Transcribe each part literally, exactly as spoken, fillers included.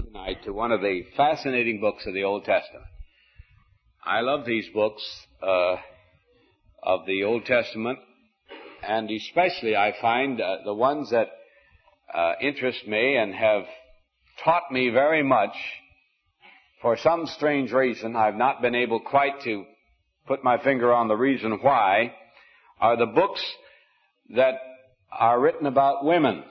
tonight to one of the fascinating books of the Old Testament. I love these books uh, of the Old Testament, and especially I find uh, the ones that uh, interest me and have taught me very much. For some strange reason, I've not been able quite to put my finger on the reason why, are the books that are written about women.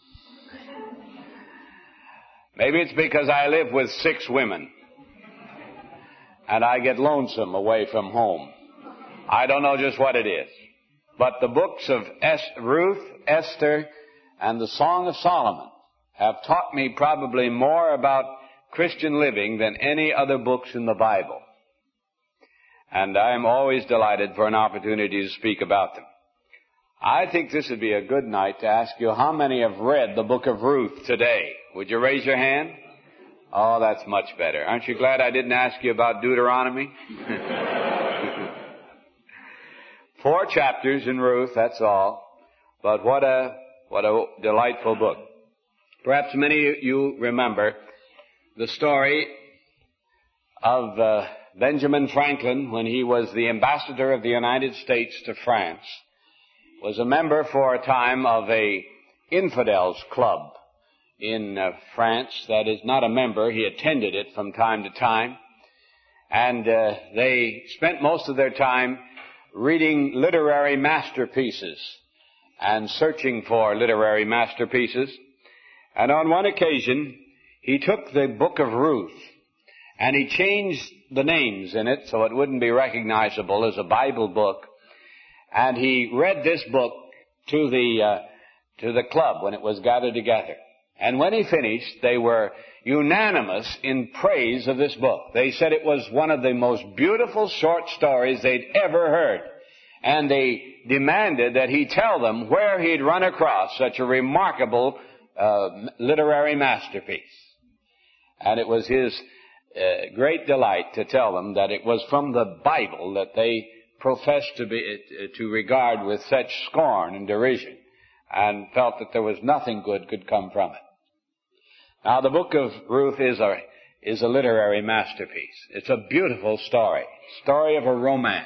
Maybe it's because I live with six women and I get lonesome away from home. I don't know just what it is. But the books of es- Ruth, Esther, and the Song of Solomon have taught me probably more about Christian living than any other books in the Bible. And I am always delighted for an opportunity to speak about them. I think this would be a good night to ask you how many have read the book of Ruth today. Would you raise your hand? Oh, that's much better. Aren't you glad I didn't ask you about Deuteronomy? Four chapters in Ruth, that's all. But what a, what a delightful book. Perhaps many of you remember the story of uh, Benjamin Franklin when he was the ambassador of the United States to France. Was a member for a time of a infidels club in uh, France. That is, not a member. He attended it from time to time. And uh, they spent most of their time reading literary masterpieces and searching for literary masterpieces. And on one occasion, he took the book of Ruth and he changed the names in it so it wouldn't be recognizable as a Bible book. And he read this book to the uh, to the club when it was gathered together. And when he finished, they were unanimous in praise of this book. They said it was one of the most beautiful short stories they'd ever heard. And they demanded that he tell them where he'd run across such a remarkable uh, literary masterpiece. And it was his uh, great delight to tell them that it was from the Bible that they professed to be to regard with such scorn and derision, and felt that there was nothing good could come from it. Now, the book of Ruth is a is a literary masterpiece. It's a beautiful story, story of a romance.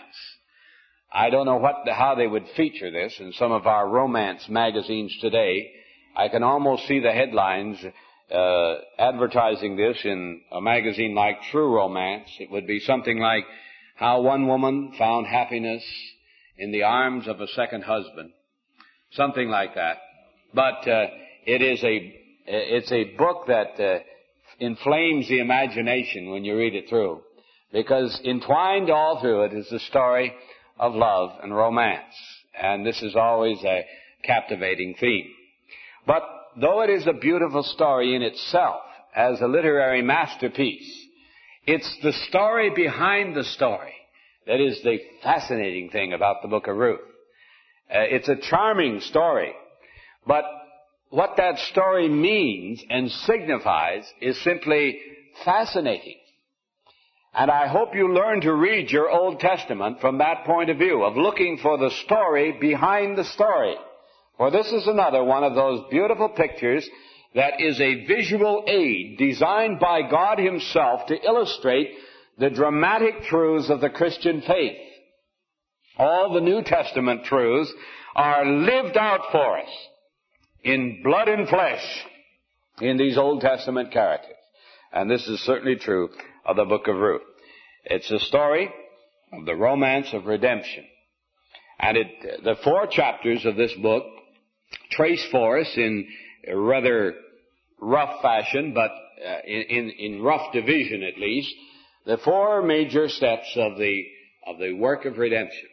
I don't know what how they would feature this in some of our romance magazines today. I can almost see the headlines uh, advertising this in a magazine like True Romance. It would be something like, how one woman found happiness in the arms of a second husband. Something like that. But uh, it is a it's a book that uh, inflames the imagination when you read it through. Because entwined all through it is the story of love and romance. And this is always a captivating theme. But though it is a beautiful story in itself, as a literary masterpiece, it's the story behind the story that is the fascinating thing about the book of Ruth. Uh, it's a charming story, but what that story means and signifies is simply fascinating. And I hope you learn to read your Old Testament from that point of view, of looking for the story behind the story. For this is another one of those beautiful pictures that is a visual aid designed by God Himself to illustrate the dramatic truths of the Christian faith. All the New Testament truths are lived out for us in blood and flesh in these Old Testament characters. And this is certainly true of the book of Ruth. It's a story of the romance of redemption. And it, the four chapters of this book trace for us in a rather rough fashion, but uh, in, in rough division at least, the four major steps of the of the work of redemption.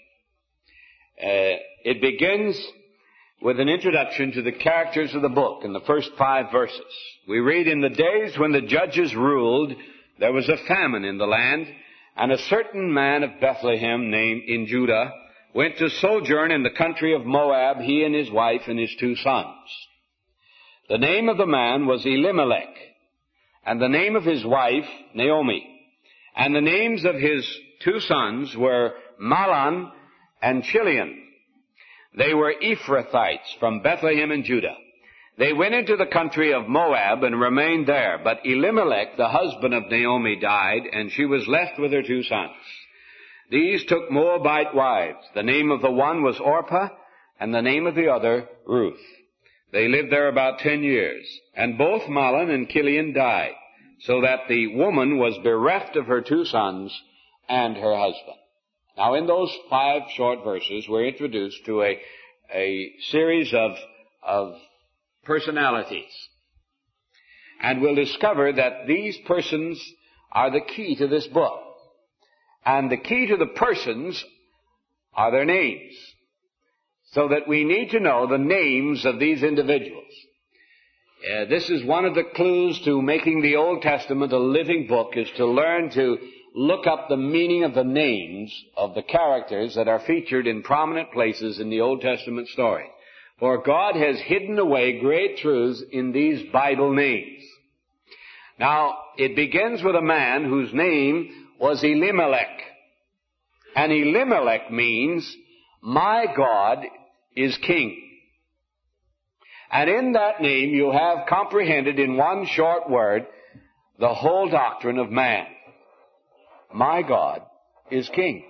Uh, it begins with an introduction to the characters of the book in the first five verses. We read, in the days when the judges ruled, there was a famine in the land, and a certain man of Bethlehem named in Judah went to sojourn in the country of Moab, he and his wife and his two sons. The name of the man was Elimelech, and the name of his wife Naomi. And the names of his two sons were Mahlon and Chilion. They were Ephrathites from Bethlehem in Judah. They went into the country of Moab and remained there. But Elimelech, the husband of Naomi, died, and she was left with her two sons. These took Moabite wives. The name of the one was Orpah, and the name of the other Ruth. They lived there about ten years. And both Mahlon and Chilion died, so that the woman was bereft of her two sons and her husband. Now, in those five short verses, we're introduced to a, a series of, of personalities. And we'll discover that these persons are the key to this book. And the key to the persons are their names. So that we need to know the names of these individuals. Uh, this is one of the clues to making the Old Testament a living book, is to learn to look up the meaning of the names of the characters that are featured in prominent places in the Old Testament story. For God has hidden away great truths in these Bible names. Now, it begins with a man whose name was Elimelech. And Elimelech means, my God is king. And in that name you have comprehended in one short word the whole doctrine of man. My God is king.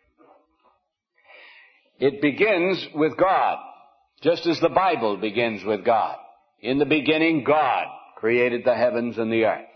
It begins with God, just as the Bible begins with God. In the beginning, God created the heavens and the earth.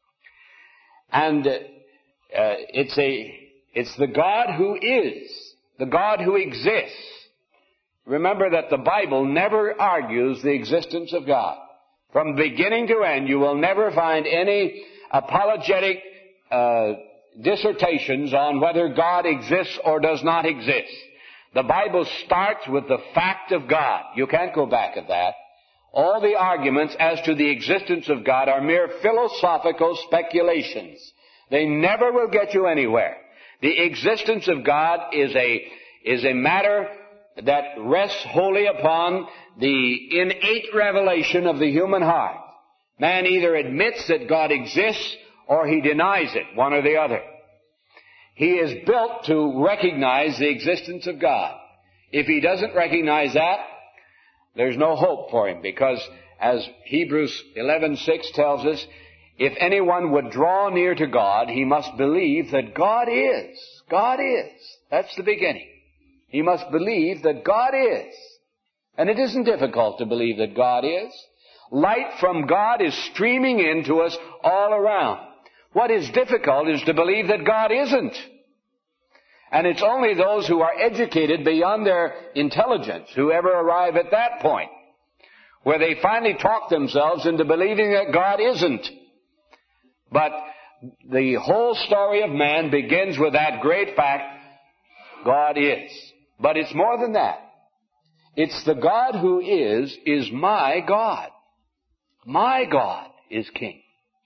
And uh, it's a, it's the God who is, the God who exists. Remember that the Bible never argues the existence of God. From beginning to end, you will never find any apologetic uh, dissertations on whether God exists or does not exist. The Bible starts with the fact of God. You can't go back at that. All the arguments as to the existence of God are mere philosophical speculations. They never will get you anywhere. The existence of God is a, is a matter that rests wholly upon the innate revelation of the human heart. Man either admits that God exists or he denies it, one or the other. He is built to recognize the existence of God. If he doesn't recognize that, there's no hope for him, because as Hebrews eleven six tells us, if anyone would draw near to God, he must believe that God is. God is. That's the beginning. He must believe that God is. And it isn't difficult to believe that God is. Light from God is streaming into us all around. What is difficult is to believe that God isn't. And it's only those who are educated beyond their intelligence who ever arrive at that point, where they finally talk themselves into believing that God isn't. But the whole story of man begins with that great fact, God is. But it's more than that. It's the God who is, is my God. My God is king.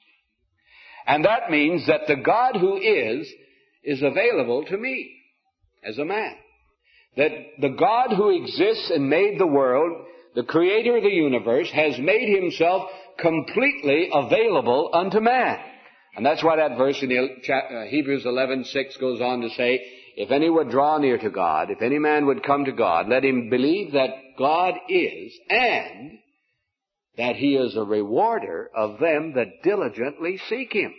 And that means that the God who is, is available to me as a man. That the God who exists and made the world, the creator of the universe, has made himself completely available unto man. And that's why that verse in Hebrews eleven six goes on to say, if any would draw near to God, if any man would come to God, let him believe that God is, and that he is a rewarder of them that diligently seek him.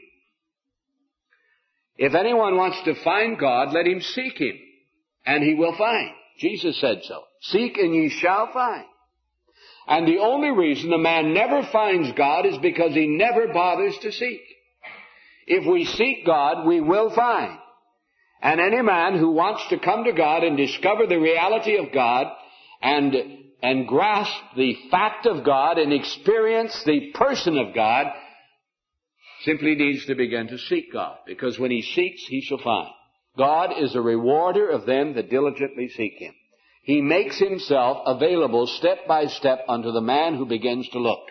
If anyone wants to find God, let him seek him, and he will find. Jesus said so. Seek and ye shall find. And the only reason a man never finds God is because he never bothers to seek. If we seek God, we will find. And any man who wants to come to God and discover the reality of God and, and grasp the fact of God and experience the person of God simply needs to begin to seek God. Because when he seeks, he shall find. God is a rewarder of them that diligently seek him. He makes himself available step by step unto the man who begins to look.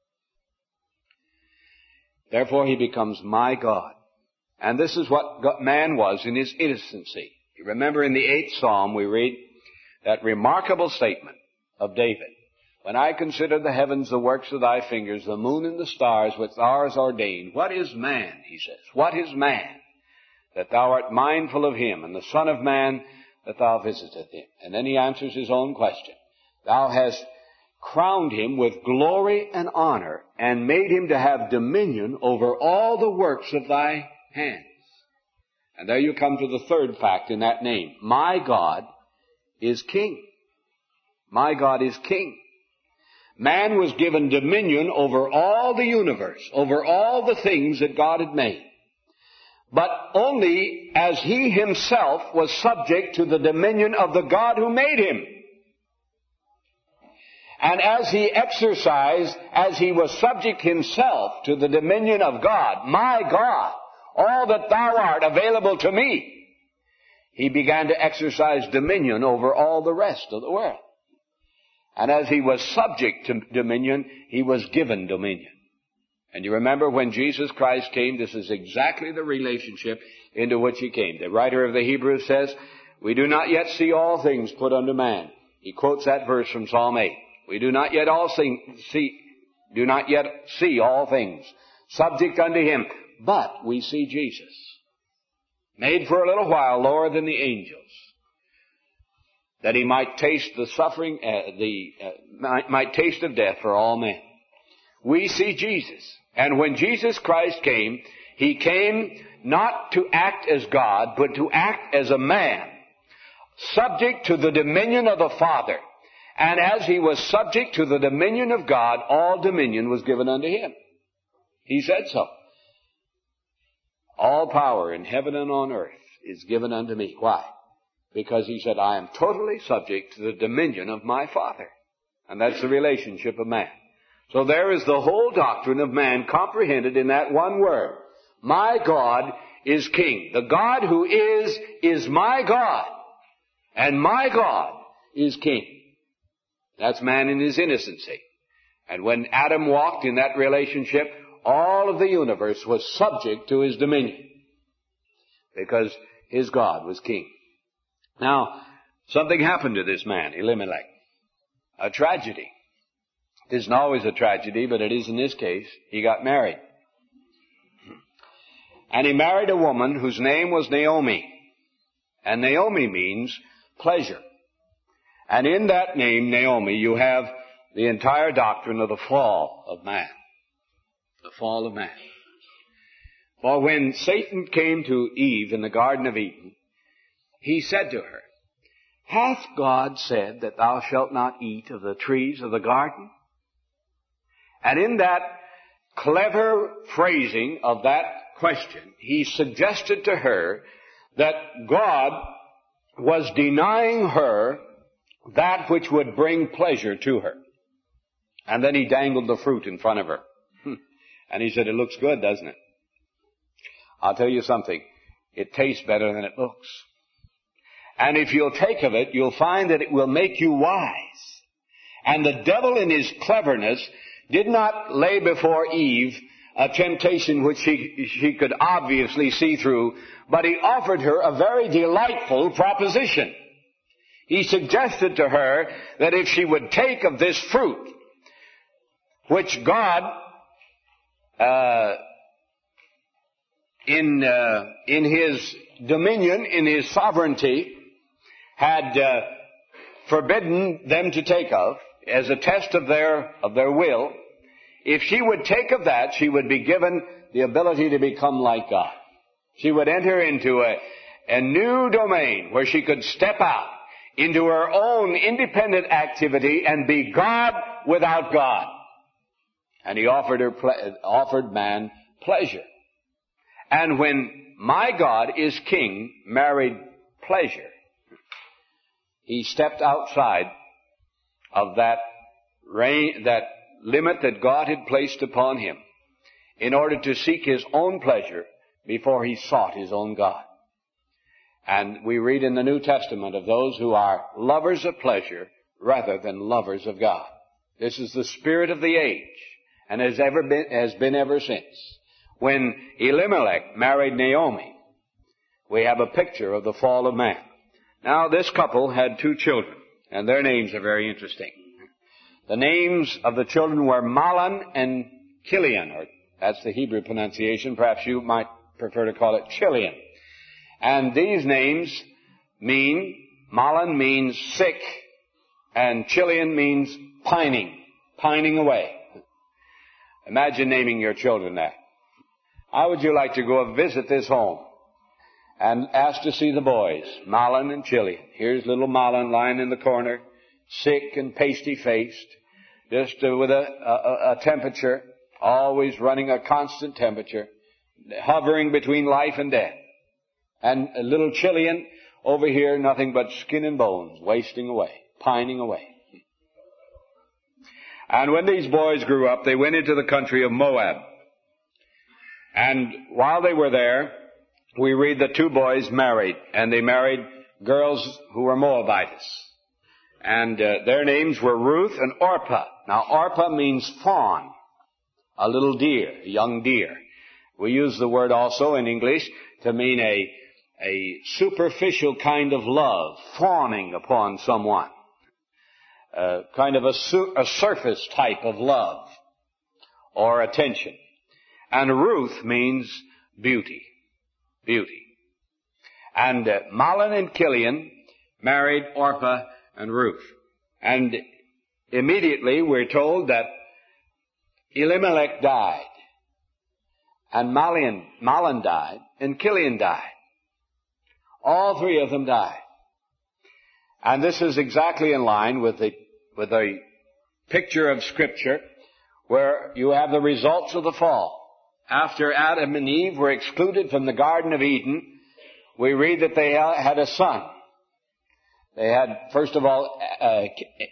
Therefore he becomes my God. And this is what man was in his innocency. You remember in the eighth Psalm we read that remarkable statement of David. When I consider the heavens, the works of thy fingers, the moon and the stars which thou hast ordained, what is man, he says, what is man, that thou art mindful of him, and the Son of Man, that thou visiteth him? And then he answers his own question. Thou hast crowned him with glory and honor, and made him to have dominion over all the works of thy hands. And there you come to the third fact in that name. My God is king. My God is king. Man was given dominion over all the universe, over all the things that God had made. But only as he himself was subject to the dominion of the God who made him. And as he exercised, as he was subject himself to the dominion of God, my God, all that thou art available to me, he began to exercise dominion over all the rest of the world. And as he was subject to dominion, he was given dominion. And you remember when Jesus Christ came, this is exactly the relationship into which he came. The writer of the Hebrews says, we do not yet see all things put unto man. He quotes that verse from Psalm eight. We do not yet all see, see, do not yet see all things subject unto him, but we see Jesus, made for a little while lower than the angels, that he might taste the suffering, uh, the uh, might, might taste of death for all men. We see Jesus, and when Jesus Christ came, he came not to act as God, but to act as a man, subject to the dominion of the Father. And as he was subject to the dominion of God, all dominion was given unto him. He said so. All power in heaven and on earth is given unto me. Why? Because he said, I am totally subject to the dominion of my Father. And that's the relationship of man. So there is the whole doctrine of man comprehended in that one word. My God is king. The God who is, is my God. And my God is king. That's man in his innocency. And when Adam walked in that relationship, all of the universe was subject to his dominion. Because his God was king. Now, something happened to this man, Elimelech. A tragedy. It isn't always a tragedy, but it is in this case. He got married. And he married a woman whose name was Naomi. And Naomi means pleasure. And in that name, Naomi, you have the entire doctrine of the fall of man. The fall of man. For when Satan came to Eve in the Garden of Eden, he said to her, hath God said that thou shalt not eat of the trees of the garden? And in that clever phrasing of that question, he suggested to her that God was denying her that which would bring pleasure to her. And then he dangled the fruit in front of her. And he said, it looks good, doesn't it? I'll tell you something. It tastes better than it looks. And if you'll take of it, you'll find that it will make you wise. And the devil in his cleverness did not lay before Eve a temptation which she, she could obviously see through, but he offered her a very delightful proposition. He suggested to her that if she would take of this fruit, which God, uh, in uh, in His dominion, in His sovereignty, had uh, forbidden them to take of, as a test of their of their will, if she would take of that, she would be given the ability to become like God. She would enter into a, a new domain where she could step out into her own independent activity and be God without God. And he offered her, ple- offered man pleasure. And when my God is king married pleasure, he stepped outside of that reign, that limit that God had placed upon him in order to seek his own pleasure before he sought his own God. And we read in the New Testament of those who are lovers of pleasure rather than lovers of God. This is the spirit of the age, and has ever been, has been ever since. When Elimelech married Naomi, we have a picture of the fall of man. Now, this couple had two children, and their names are very interesting. The names of the children were Mahlon and Chilion, or that's the Hebrew pronunciation. Perhaps you might prefer to call it Chilion. And these names mean, Mahlon means sick, and Chilion means pining, pining away. Imagine naming your children that. How would you like to go visit this home and ask to see the boys, Malin and Chillian? Here's little Malin lying in the corner, sick and pasty-faced, just uh, with a, a, a temperature, always running a constant temperature, hovering between life and death. And uh, little Chillian over here, nothing but skin and bones, wasting away, pining away. And when these boys grew up, they went into the country of Moab. And while they were there, we read that two boys married, and they married girls who were Moabitess. And uh, their names were Ruth and Orpah. Now, Orpah means fawn, a little deer, a young deer. We use the word also in English to mean a, a superficial kind of love, fawning upon someone. Uh, kind of a, su- a surface type of love or attention. And Ruth means beauty. Beauty. And uh, Malin and Chillian married Orpah and Ruth. And immediately we're told that Elimelech died. And Malin, Malin died. And Chillian died. All three of them died. And this is exactly in line with the, with a picture of Scripture where you have the results of the fall. After Adam and Eve were excluded from the Garden of Eden, we read that they had a son. They had, first of all, uh,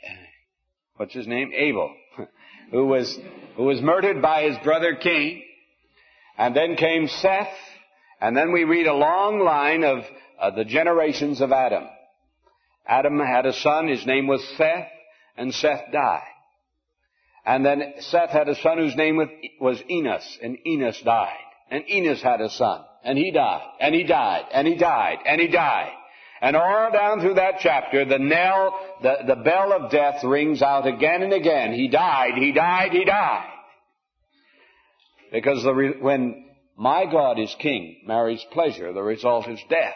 what's his name? Abel, who was, who was murdered by his brother Cain. And then came Seth. And then we read a long line of uh, the generations of Adam. Adam had a son, his name was Seth, and Seth died. And then Seth had a son whose name was Enos, and Enos died. And Enos had a son, and he died, and he died, and he died, and he died. And all down through that chapter, the knell, the, the bell of death rings out again and again. He died, he died, he died. Because the re- when my God is king, marries pleasure, the result is death.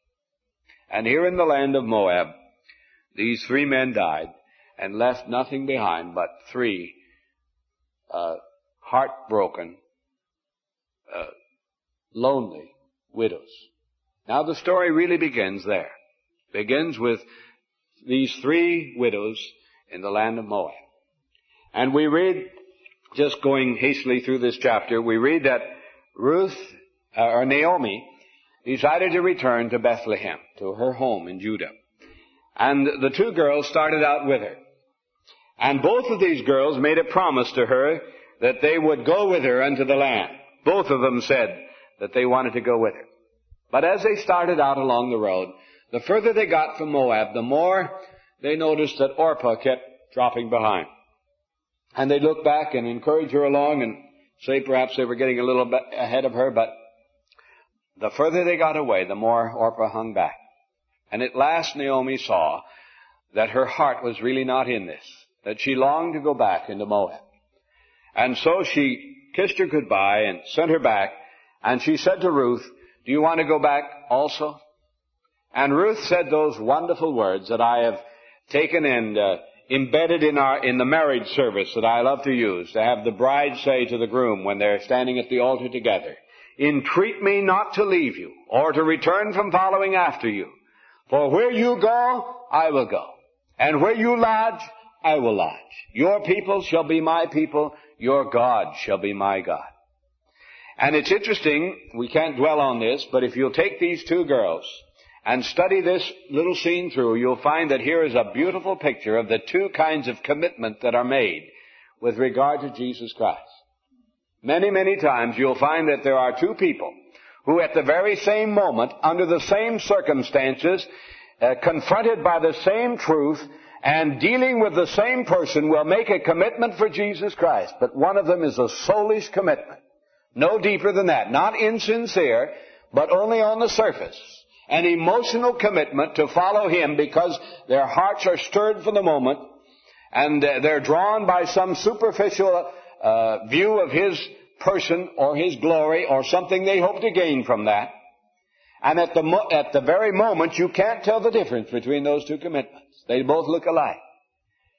And here in the land of Moab, these three men died and left nothing behind but three uh, heartbroken, uh, lonely widows. Now the story really begins there. Begins with these three widows in the land of Moab. And we read, just going hastily through this chapter, we read that Ruth, uh, or Naomi, decided to return to Bethlehem, to her home in Judah. And the two girls started out with her. And both of these girls made a promise to her that they would go with her unto the land. Both of them said that they wanted to go with her. But as they started out along the road, the further they got from Moab, the more they noticed that Orpah kept dropping behind. And they'd look back and encourage her along and say perhaps they were getting a little bit ahead of her, but the further they got away, the more Orpah hung back. And at last Naomi saw that her heart was really not in this, that she longed to go back into Moab. And so she kissed her goodbye and sent her back, and she said to Ruth, "Do you want to go back also?" And Ruth said those wonderful words that I have taken and uh, embedded in our in the marriage service that I love to use, to have the bride say to the groom when they're standing at the altar together, "Entreat me not to leave you, or to return from following after you. For where you go, I will go. And where you lodge, I will lodge. Your people shall be my people. Your God shall be my God." And it's interesting, we can't dwell on this, but if you'll take these two girls and study this little scene through, you'll find that here is a beautiful picture of the two kinds of commitment that are made with regard to Jesus Christ. Many, many times you'll find that there are two people who at the very same moment, under the same circumstances, uh, confronted by the same truth and dealing with the same person, will make a commitment for Jesus Christ. But one of them is a soulish commitment. No deeper than that. Not insincere, but only on the surface. An emotional commitment to follow Him because their hearts are stirred for the moment and uh, they're drawn by some superficial uh, view of His person or His glory or something they hope to gain from that. And at the mo- at the very moment, you can't tell the difference between those two commitments. They both look alike.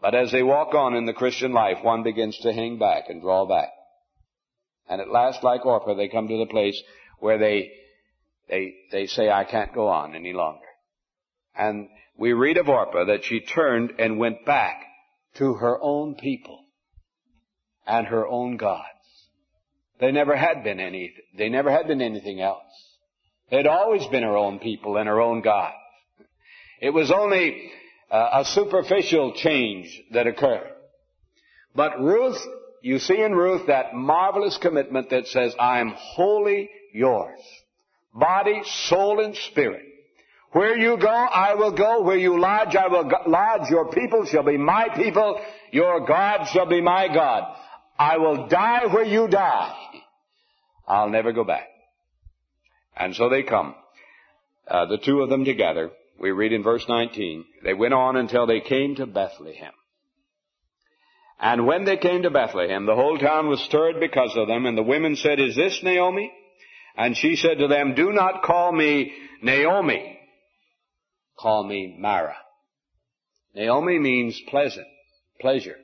But as they walk on in the Christian life, one begins to hang back and draw back. And at last, like Orpah, they come to the place where they, they, they say, I can't go on any longer. And we read of Orpah that she turned and went back to her own people and her own gods. They never had been any, they never had been anything else. They'd always been her own people and her own God. It was only uh, a superficial change that occurred. But Ruth, you see in Ruth that marvelous commitment that says, I am wholly yours. Body, soul, and spirit. Where you go, I will go. Where you lodge, I will lodge. Your people shall be my people. Your God shall be my God. I will die where you die. I'll never go back. And so they come, uh, the two of them together. We read in verse nineteen, they went on until they came to Bethlehem. And when they came to Bethlehem, the whole town was stirred because of them. And the women said, is this Naomi? And she said to them, do not call me Naomi. Call me Mara. Naomi means pleasant, pleasure.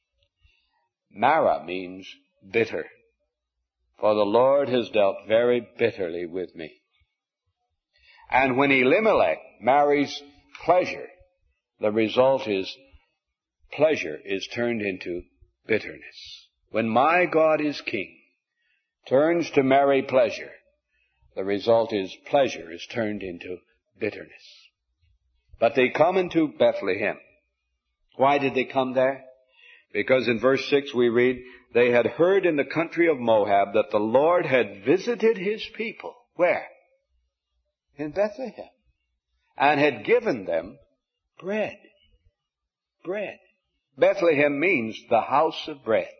Mara means bitter. For the Lord has dealt very bitterly with me. And when Elimelech marries pleasure, the result is pleasure is turned into bitterness. When my God is king, turns to marry pleasure, the result is pleasure is turned into bitterness. But they come into Bethlehem. Why did they come there? Because in verse six we read, they had heard in the country of Moab that the Lord had visited his people. Where? In Bethlehem. And had given them bread. Bread. Bethlehem means the house of bread.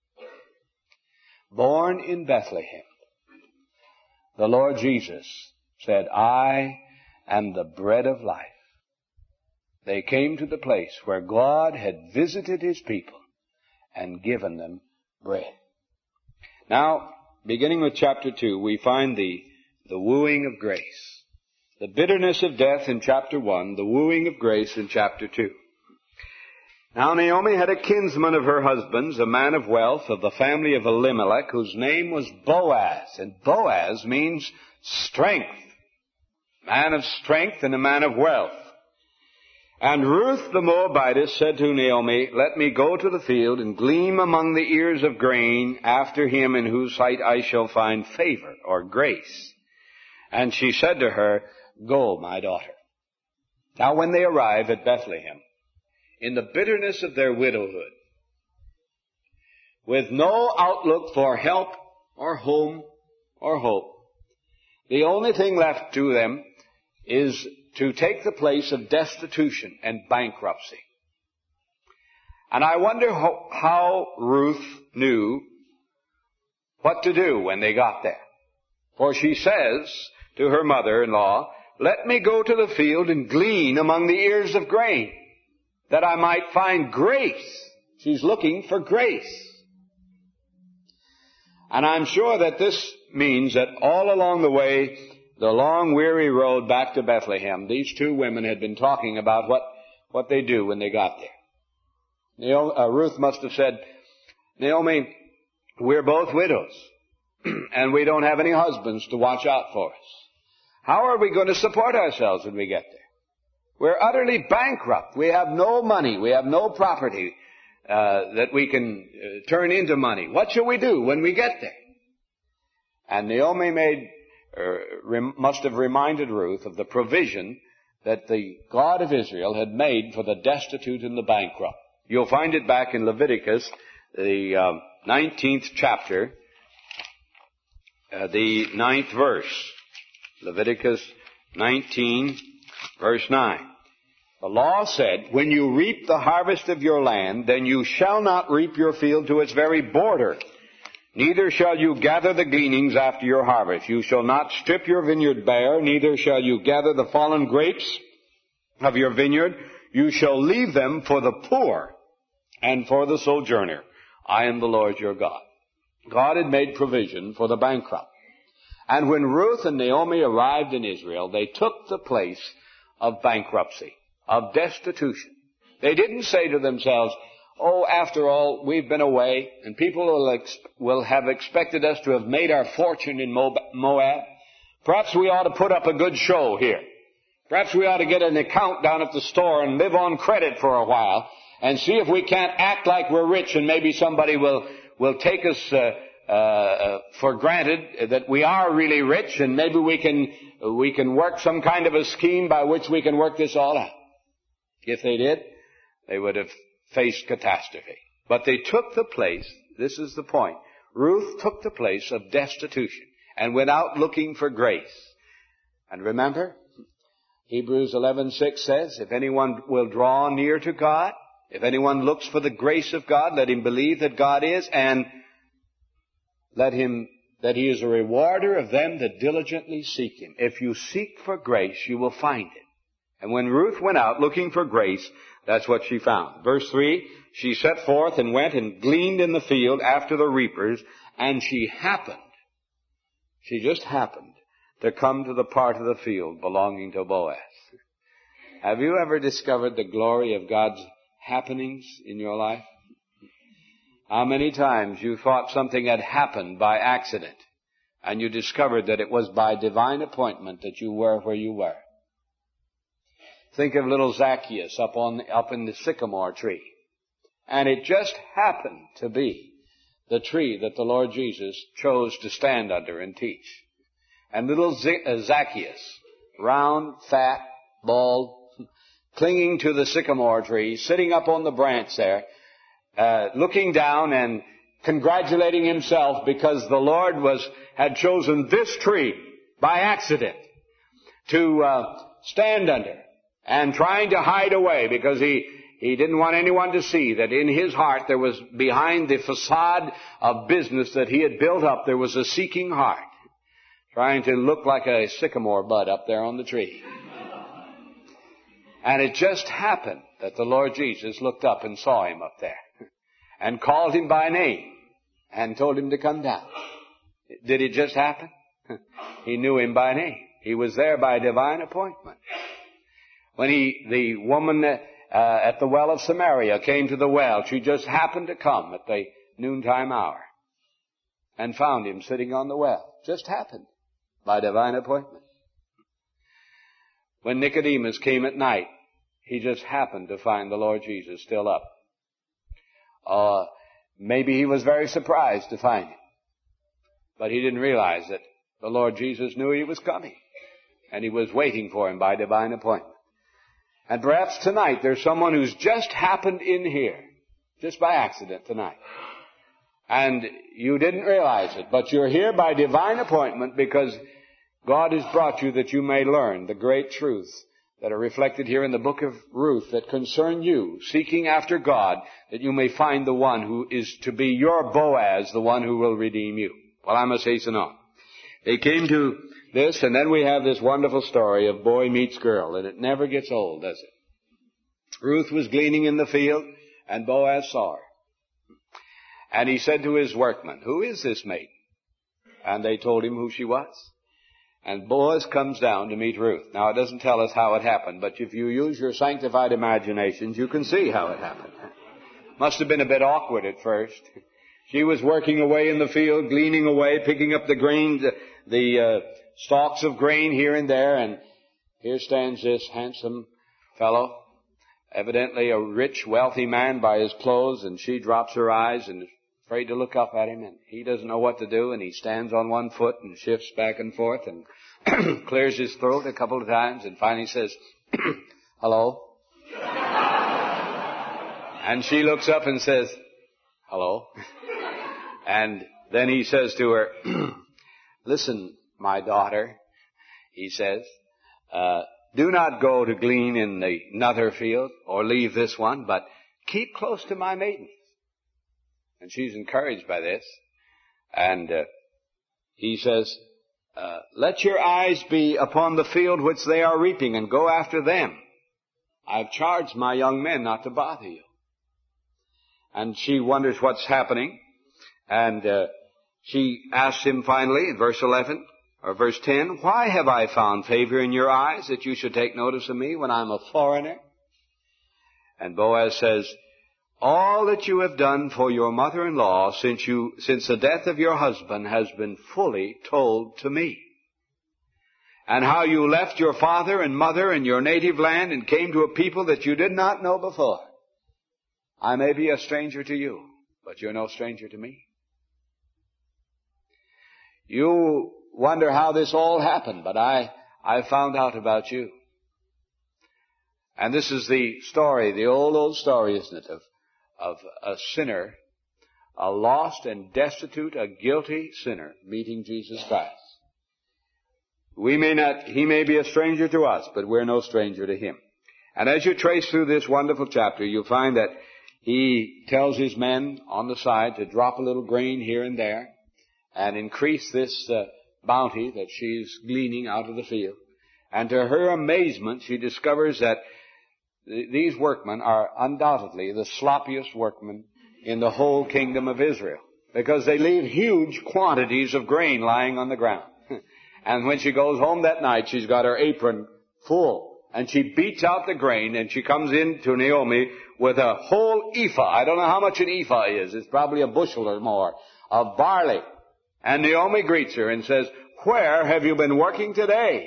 Born in Bethlehem, the Lord Jesus said, I am the bread of life. They came to the place where God had visited his people and given them bread. Now, beginning with chapter two, we find the, the wooing of grace. The bitterness of death in chapter one, the wooing of grace in chapter two. Now Naomi had a kinsman of her husband's, a man of wealth of the family of Elimelech, whose name was Boaz. And Boaz means strength. Man of strength and a man of wealth. And Ruth the Moabitess said to Naomi, let me go to the field and glean among the ears of grain after him in whose sight I shall find favor or grace. And she said to her, go, my daughter. Now when they arrive at Bethlehem, in the bitterness of their widowhood, with no outlook for help or home or hope, the only thing left to them is to take the place of destitution and bankruptcy. And I wonder how, how Ruth knew what to do when they got there. For she says to her mother-in-law, let me go to the field and glean among the ears of grain, that I might find grace. She's looking for grace. And I'm sure that this means that all along the way, the long, weary road back to Bethlehem, these two women had been talking about what, what they do when they got there. Naomi, uh, Ruth must have said, Naomi, we're both widows, and we don't have any husbands to watch out for us. How are we going to support ourselves when we get there? We're utterly bankrupt. We have no money. We have no property uh, that we can uh, turn into money. What shall we do when we get there? And Naomi made... Uh, must have reminded Ruth of the provision that the God of Israel had made for the destitute and the bankrupt. You'll find it back in Leviticus, the uh, nineteenth chapter, uh, the ninth verse. Leviticus nineteen, verse nine. The law said, when you reap the harvest of your land, then you shall not reap your field to its very border. Neither shall you gather the gleanings after your harvest. You shall not strip your vineyard bare, neither shall you gather the fallen grapes of your vineyard. You shall leave them for the poor and for the sojourner. I am the Lord your God. God had made provision for the bankrupt. And when Ruth and Naomi arrived in Israel, they took the place of bankruptcy, of destitution. They didn't say to themselves, oh, after all, we've been away, and people will, ex- will have expected us to have made our fortune in Moab. Perhaps we ought to put up a good show here. Perhaps we ought to get an account down at the store and live on credit for a while and see if we can't act like we're rich, and maybe somebody will, will take us uh, uh, for granted that we are really rich, and maybe we can, we can work some kind of a scheme by which we can work this all out. If they did, they would have faced catastrophe. But they took the place, this is the point, Ruth took the place of destitution and went out looking for grace. And remember, Hebrews eleven six says, if anyone will draw near to God, if anyone looks for the grace of God, let him believe that God is, and let him, that he is a rewarder of them that diligently seek him. If you seek for grace, you will find it. And when Ruth went out looking for grace, that's what she found. Verse three, she set forth and went and gleaned in the field after the reapers, and she happened, she just happened to come to the part of the field belonging to Boaz. Have you ever discovered the glory of God's happenings in your life? How many times you thought something had happened by accident, and you discovered that it was by divine appointment that you were where you were? Think of little Zacchaeus up on up in the sycamore tree. And it just happened to be the tree that the Lord Jesus chose to stand under and teach. And little Zacchaeus, round, fat, bald, clinging to the sycamore tree, sitting up on the branch there, uh, looking down and congratulating himself because the Lord was had chosen this tree by accident to uh, stand under. And trying to hide away because he, he didn't want anyone to see that in his heart there was, behind the facade of business that he had built up, there was a seeking heart. Trying to look like a sycamore bud up there on the tree. And it just happened that the Lord Jesus looked up and saw him up there. And called him by name. And told him to come down. Did it just happen? He knew him by name. He was there by divine appointment. When he, the woman uh, at the well of Samaria came to the well, she just happened to come at the noontime hour and found him sitting on the well. Just happened by divine appointment. When Nicodemus came at night, he just happened to find the Lord Jesus still up. Uh, maybe he was very surprised to find him, but he didn't realize that the Lord Jesus knew he was coming, and he was waiting for him by divine appointment. And perhaps tonight there's someone who's just happened in here, just by accident tonight. And you didn't realize it, but you're here by divine appointment because God has brought you that you may learn the great truths that are reflected here in the book of Ruth that concern you, seeking after God, that you may find the one who is to be your Boaz, the one who will redeem you. Well, I must hasten on. They came to this, and then we have this wonderful story of boy meets girl, and it never gets old, does it? Ruth was gleaning in the field, and Boaz saw her. And he said to his workmen, who is this maiden? And they told him who she was. And Boaz comes down to meet Ruth. Now, it doesn't tell us how it happened, but if you use your sanctified imaginations, you can see how it happened. Must have been a bit awkward at first. She was working away in the field, gleaning away, picking up the grain, the, the uh, stalks of grain here and there, and here stands this handsome fellow, evidently a rich, wealthy man by his clothes, and she drops her eyes and is afraid to look up at him, and he doesn't know what to do, and he stands on one foot and shifts back and forth and clears his throat a couple of times and finally says, hello. And she looks up and says, hello. And then he says to her, listen, my daughter, he says, uh, do not go to glean in the another field or leave this one, but keep close to my maidens. And she's encouraged by this. And uh, he says, uh, let your eyes be upon the field which they are reaping and go after them. I've charged my young men not to bother you. And she wonders what's happening. And uh, she asks him finally in verse eleven or verse ten, why have I found favor in your eyes that you should take notice of me when I'm a foreigner? And Boaz says, all that you have done for your mother-in-law since you, since the death of your husband has been fully told to me. And how you left your father and mother and your native land and came to a people that you did not know before. I may be a stranger to you, but you're no stranger to me. You wonder how this all happened, but I, I found out about you. And this is the story, the old, old story, isn't it, of, of a sinner, a lost and destitute, a guilty sinner meeting Jesus Christ. We may not, he may be a stranger to us, but we're no stranger to him. And as you trace through this wonderful chapter, you'll find that he tells his men on the side to drop a little grain here and there and increase this uh, bounty that she's gleaning out of the field. And to her amazement, she discovers that th- these workmen are undoubtedly the sloppiest workmen in the whole kingdom of Israel, because they leave huge quantities of grain lying on the ground. And when she goes home that night, she's got her apron full. And she beats out the grain, and she comes in to Naomi with a whole ephah. I don't know how much an ephah is. It's probably a bushel or more of barley. And Naomi greets her and says, where have you been working today?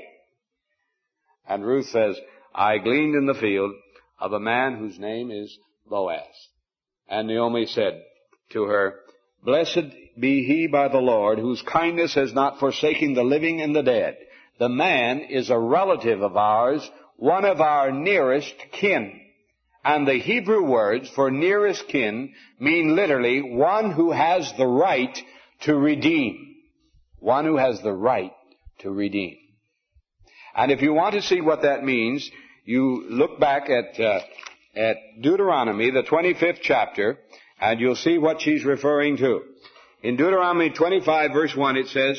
And Ruth says, I gleaned in the field of a man whose name is Boaz. And Naomi said to her, blessed be he by the Lord, whose kindness has not forsaken the living and the dead. The man is a relative of ours, one of our nearest kin. And the Hebrew words for nearest kin mean literally one who has the right to redeem. One who has the right to redeem. And if you want to see what that means, you look back at, uh, at Deuteronomy, the twenty-fifth chapter, and you'll see what she's referring to. In Deuteronomy twenty-five, verse one, it says,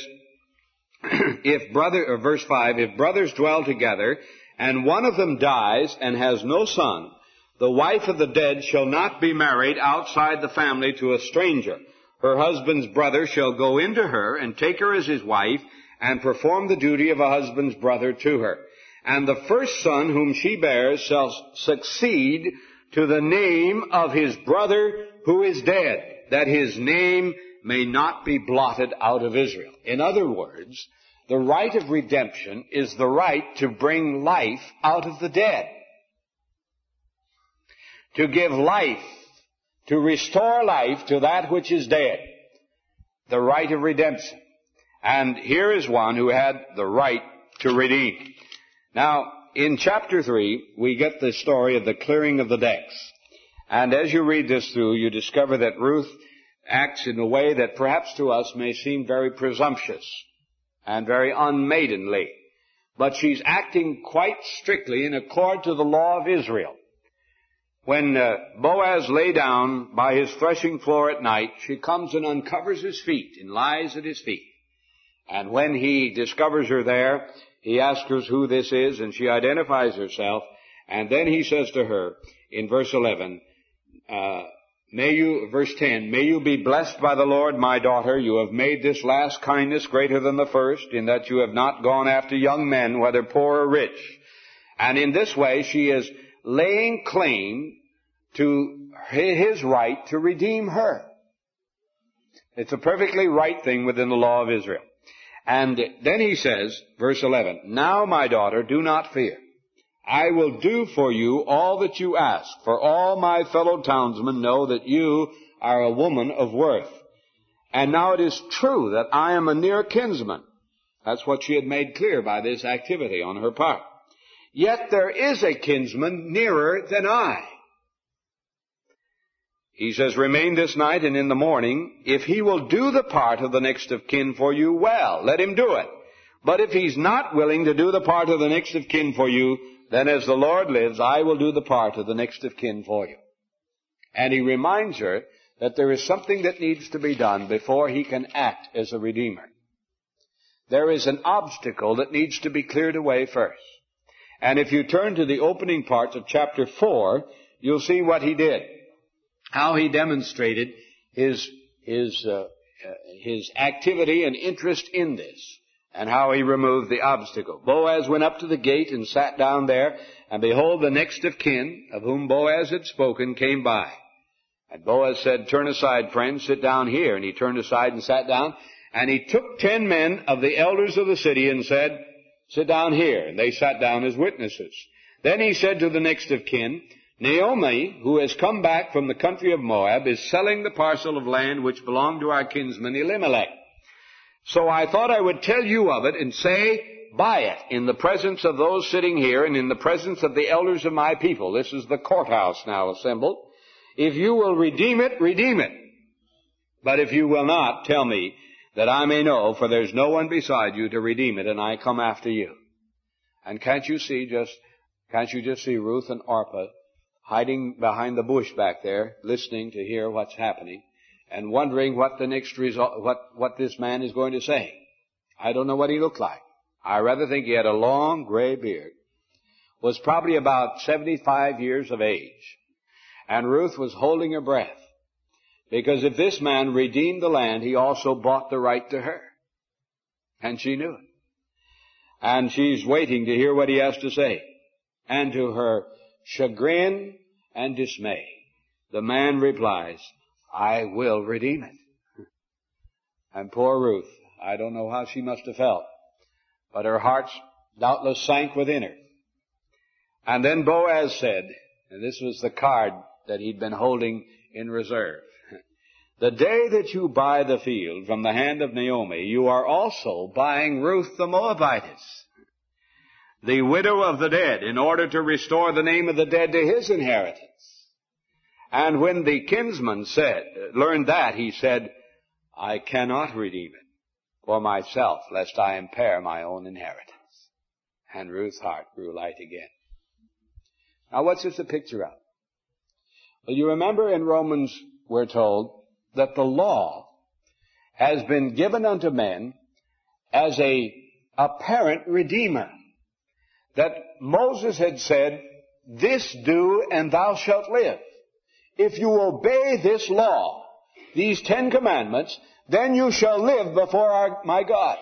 if brother, or verse five, if brothers dwell together, and one of them dies and has no son, the wife of the dead shall not be married outside the family to a stranger. Her husband's brother shall go into her and take her as his wife and perform the duty of a husband's brother to her. And the first son whom she bears shall succeed to the name of his brother who is dead, that his name may not be blotted out of Israel. In other words, the right of redemption is the right to bring life out of the dead. To give life, to restore life to that which is dead. The right of redemption. And here is one who had the right to redeem. Now, in chapter three, we get the story of the clearing of the decks. And as you read this through, you discover that Ruth acts in a way that perhaps to us may seem very presumptuous and very unmaidenly. But she's acting quite strictly in accord to the law of Israel. When uh, Boaz lay down by his threshing floor at night, she comes and uncovers his feet and lies at his feet. And when he discovers her there, he asks her who this is, and she identifies herself. And then he says to her in verse eleven, uh, May you, verse ten, may you be blessed by the Lord, my daughter. You have made this last kindness greater than the first, in that you have not gone after young men, whether poor or rich. And in this way, she is laying claim to his right to redeem her. It's a perfectly right thing within the law of Israel. And then he says, verse eleven, now, my daughter, do not fear. I will do for you all that you ask, for all my fellow townsmen know that you are a woman of worth. And now it is true that I am a near kinsman. That's what she had made clear by this activity on her part. Yet there is a kinsman nearer than I. He says, remain this night, and in the morning, if he will do the part of the next of kin for you, well, let him do it. But if he's not willing to do the part of the next of kin for you, then as the Lord lives, I will do the part of the next of kin for you. And he reminds her that there is something that needs to be done before he can act as a redeemer. There is an obstacle that needs to be cleared away first. And if you turn to the opening parts of chapter four, you'll see what he did. How he demonstrated his, his, uh, uh, his activity and interest in this. and how he removed the obstacle. Boaz went up to the gate and sat down there, and behold, the next of kin, of whom Boaz had spoken, came by. And Boaz said, "Turn aside, friend, sit down here." And he turned aside and sat down. And he took ten men of the elders of the city and said, "Sit down here." And they sat down as witnesses. Then he said to the next of kin, "Naomi, who has come back from the country of Moab, is selling the parcel of land which belonged to our kinsman Elimelech. So I thought I would tell you of it and say, buy it in the presence of those sitting here and in the presence of the elders of my people." This is the courthouse now assembled. "If you will redeem it, redeem it. But if you will not, tell me, that I may know, for there's no one beside you to redeem it, and I come after you." And can't you see just, can't you just see Ruth and Orpah hiding behind the bush back there, listening to hear what's happening, and wondering what the next result, what, what this man is going to say? I don't know what he looked like. I rather think he had a long gray beard, was probably about seventy-five years of age. And Ruth was holding her breath, because if this man redeemed the land, he also bought the right to her. And she knew it. And she's waiting to hear what he has to say. And to her chagrin and dismay, the man replies, "I will redeem it." And poor Ruth, I don't know how she must have felt, but her heart doubtless sank within her. And then Boaz said, and this was the card that he'd been holding in reserve, "The day that you buy the field from the hand of Naomi, you are also buying Ruth the Moabitess, the widow of the dead, in order to restore the name of the dead to his inheritance." And when the kinsman said, learned that, he said, "I cannot redeem it for myself, lest I impair my own inheritance." And Ruth's heart grew light again. Now what's this a picture of? Well, you remember in Romans we're told that the law has been given unto men as a apparent redeemer. That Moses had said, "This do and thou shalt live." If you obey this law, these Ten Commandments, then you shall live before our, my God.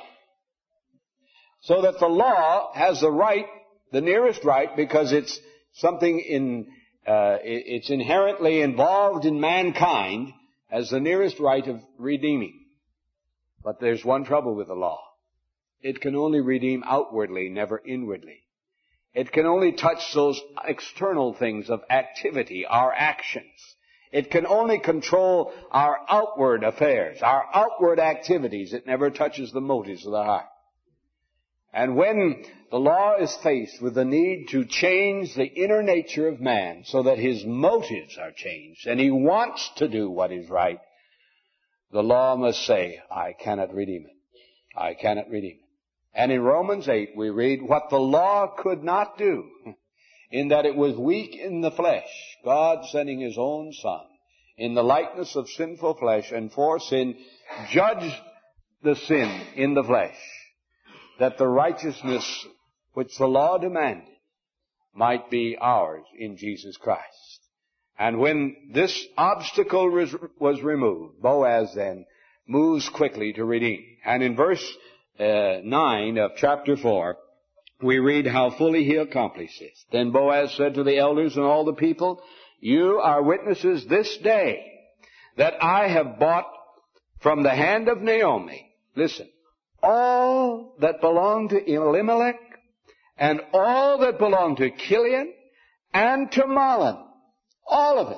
So that the law has the right, the nearest right, because it's something in, uh, it's inherently involved in mankind, as the nearest right of redeeming. But there's one trouble with the law. It can only redeem outwardly, never inwardly. It can only touch those external things of activity, our actions. It can only control our outward affairs, our outward activities. It never touches the motives of the heart. And when the law is faced with the need to change the inner nature of man so that his motives are changed and he wants to do what is right, the law must say, "I cannot redeem it. I cannot redeem it." And in Romans eight we read what the law could not do, in that it was weak in the flesh, God sending his own Son in the likeness of sinful flesh, and for sin judged the sin in the flesh, that the righteousness which the law demanded might be ours in Jesus Christ. And when this obstacle was removed, Boaz then moves quickly to redeem. And in verse uh, nine of chapter four, we read how fully he accomplished this. "Then Boaz said to the elders and all the people, You are witnesses this day that I have bought from the hand of Naomi," listen, "all that belonged to Elimelech, and all that belonged to Chilion, and to Mahlon," all of it,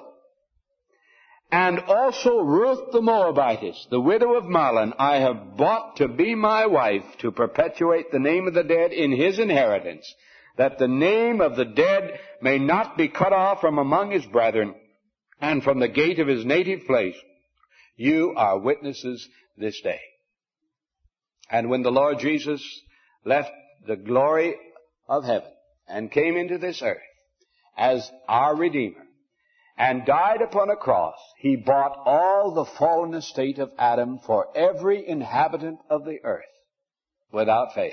"and also Ruth the Moabitess, the widow of Mahlon, I have bought to be my wife, to perpetuate the name of the dead in his inheritance, that the name of the dead may not be cut off from among his brethren, and from the gate of his native place. You are witnesses this day." And when the Lord Jesus left the glory of heaven and came into this earth as our Redeemer and died upon a cross, he bought all the fallen estate of Adam for every inhabitant of the earth without fail.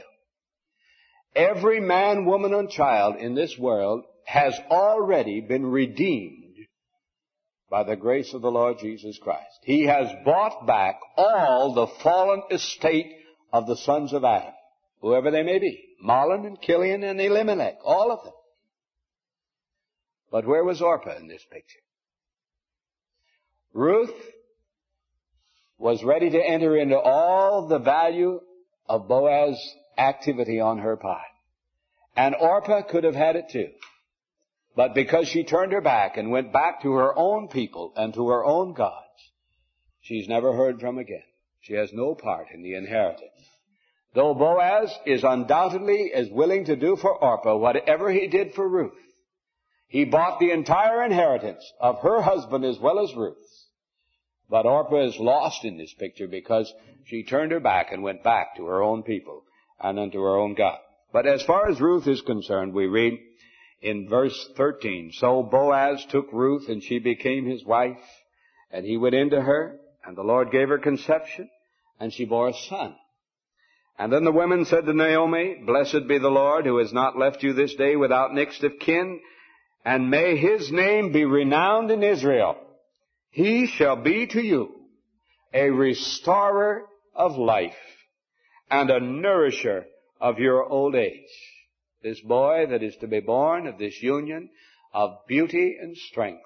Every man, woman, and child in this world has already been redeemed by the grace of the Lord Jesus Christ. He has bought back all the fallen estate of the sons of Adam. whoever they may be. Mahlon and Chilion and Elimelech, all of them. But where was Orpah in this picture? Ruth was ready to enter into all the value of Boaz's activity on her part. And Orpah could have had it too. But because she turned her back and went back to her own people and to her own gods, she's never heard from again. She has no part in the inheritance. Though Boaz is undoubtedly as willing to do for Orpah whatever he did for Ruth, he bought the entire inheritance of her husband as well as Ruth's. But Orpah is lost in this picture because she turned her back and went back to her own people and unto her own God. But as far as Ruth is concerned, we read in verse thirteen, so Boaz took Ruth, and she became his wife, and he went into her, and the Lord gave her conception, and she bore a son. And then the women said to Naomi, blessed be the Lord, who has not left you this day without next of kin, and may his name be renowned in Israel. He shall be to you a restorer of life and a nourisher of your old age. This boy that is to be born of this union of beauty and strength,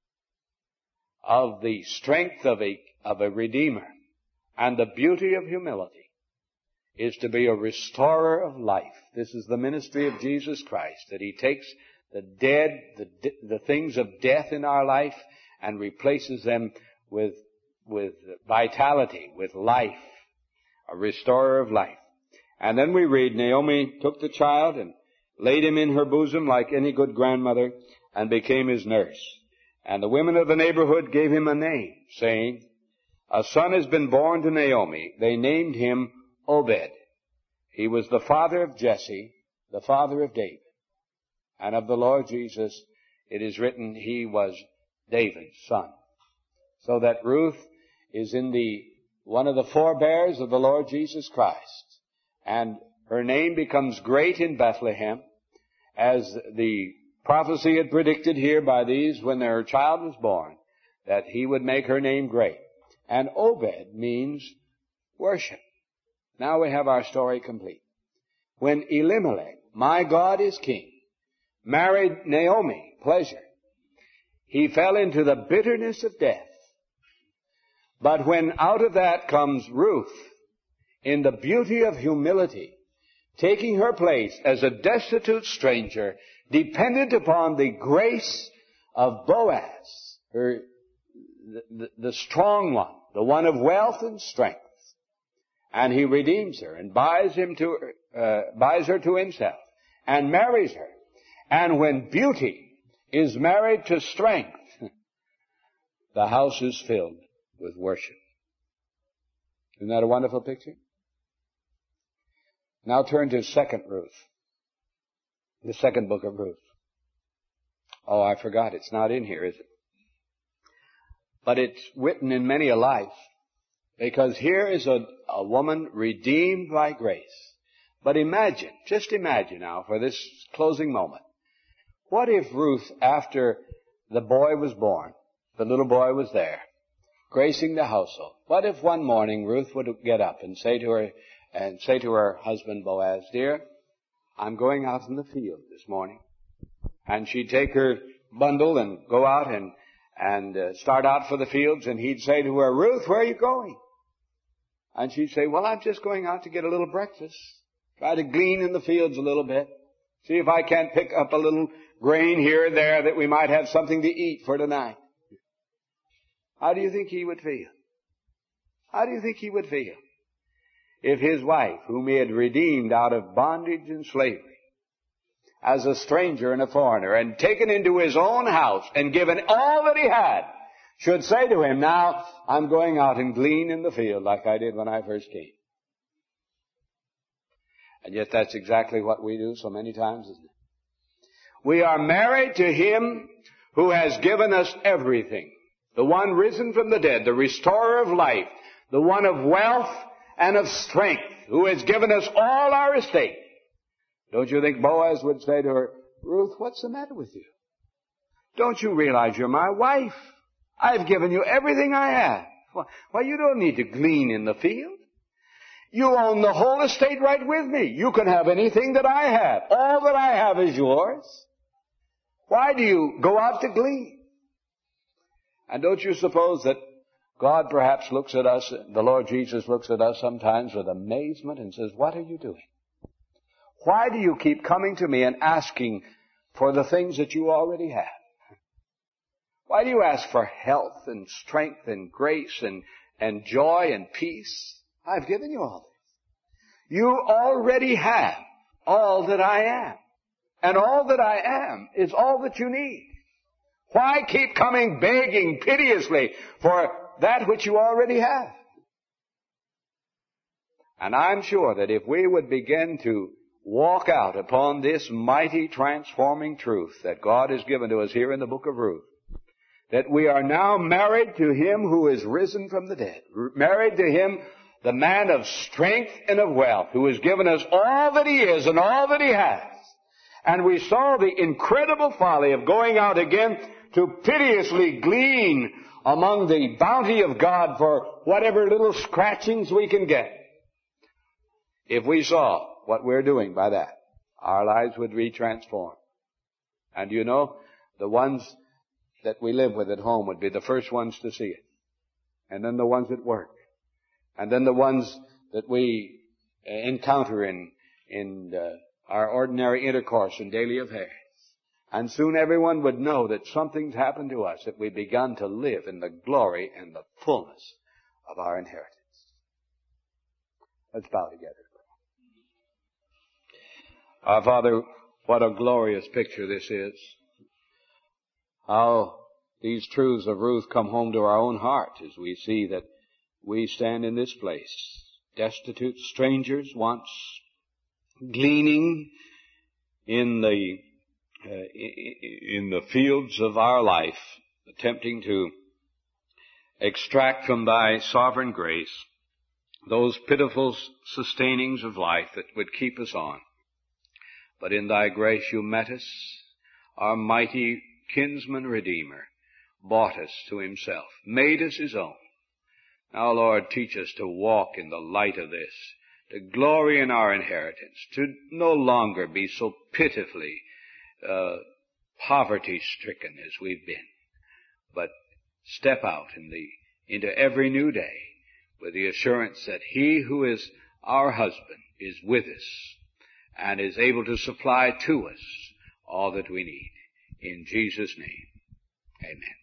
of the strength of a, of a Redeemer and the beauty of humility, is to be a restorer of life. This is the ministry of Jesus Christ, that he takes the dead, the, the things of death in our life, and replaces them with, with vitality, with life, a restorer of life. And then we read, Naomi took the child and laid him in her bosom like any good grandmother, and became his nurse. And the women of the neighborhood gave him a name, saying, a son has been born to Naomi. They named him Obed. He was the father of Jesse, the father of David. And of the Lord Jesus, it is written, he was David's son. So that Ruth is in the one of the forebears of the Lord Jesus Christ. And her name becomes great in Bethlehem, as the prophecy had predicted here by these when their child was born, that he would make her name great. And Obed means worship. Now we have our story complete. When Elimelech, my God is king, married Naomi, pleasure, he fell into the bitterness of death. But when out of that comes Ruth, in the beauty of humility, taking her place as a destitute stranger, dependent upon the grace of Boaz, her, the, the, the strong one, the one of wealth and strength. And he redeems her and buys him to, uh, buys her to himself and marries her. And when beauty is married to strength, the house is filled with worship. Isn't that a wonderful picture? Now turn to Second Ruth, the second book of Ruth. Oh, I forgot. It's not in here, is it? But it's written in many a life, because here is a, a woman redeemed by grace. But imagine, just imagine now for this closing moment, what if Ruth, after the boy was born, the little boy was there, gracing the household, what if one morning Ruth would get up and say to her, and say to her husband Boaz, dear, I'm going out in the field this morning. And she'd take her bundle and go out and, and uh, start out for the fields, and he'd say to her, Ruth, where are you going? And she'd say, well, I'm just going out to get a little breakfast. Try to glean in the fields a little bit. See if I can't pick up a little grain here and there that we might have something to eat for tonight. How do you think he would feel? How do you think he would feel if his wife, whom he had redeemed out of bondage and slavery, as a stranger and a foreigner, and taken into his own house and given all that he had, should say to him, now, I'm going out and glean in the field like I did when I first came? And yet that's exactly what we do so many times, isn't it? We are married to him who has given us everything. The one risen from the dead, the restorer of life, the one of wealth and of strength, who has given us all our estate. Don't you think Boaz would say to her, Ruth, what's the matter with you? Don't you realize you're my wife? I've given you everything I have. Why, you don't need to glean in the field. You own the whole estate right with me. You can have anything that I have. All that I have is yours. Why do you go out to glean? And don't you suppose that God perhaps looks at us, the Lord Jesus looks at us sometimes with amazement and says, what are you doing? Why do you keep coming to me and asking for the things that you already have? Why do you ask for health and strength and grace and, and joy and peace? I've given you all this. You already have all that I am. And all that I am is all that you need. Why keep coming begging piteously for that which you already have? And I'm sure that if we would begin to walk out upon this mighty transforming truth that God has given to us here in the book of Ruth, that we are now married to Him who is risen from the dead, married to Him, the man of strength and of wealth, who has given us all that He is and all that He has. And we saw the incredible folly of going out again to piteously glean among the bounty of God for whatever little scratchings we can get. If we saw what we're doing by that, our lives would be transformed. And you know, the ones that we live with at home would be the first ones to see it. And then the ones at work. And then the ones that we encounter in, in uh, our ordinary intercourse and daily affairs. And soon everyone would know that something's happened to us, that we've begun to live in the glory and the fullness of our inheritance. Let's bow together. Our Father, what a glorious picture this is. How these truths of Ruth come home to our own heart as we see that we stand in this place, destitute strangers, once gleaning in the uh, in the fields of our life, attempting to extract from Thy sovereign grace those pitiful sustainings of life that would keep us on. But in Thy grace you met us, our mighty kinsman Redeemer, bought us to Himself, made us His own. Now, Lord, teach us to walk in the light of this, to glory in our inheritance, to no longer be so pitifully uh, poverty-stricken as we've been, but step out in the into every new day with the assurance that He who is our husband is with us and is able to supply to us all that we need. In Jesus' name, amen.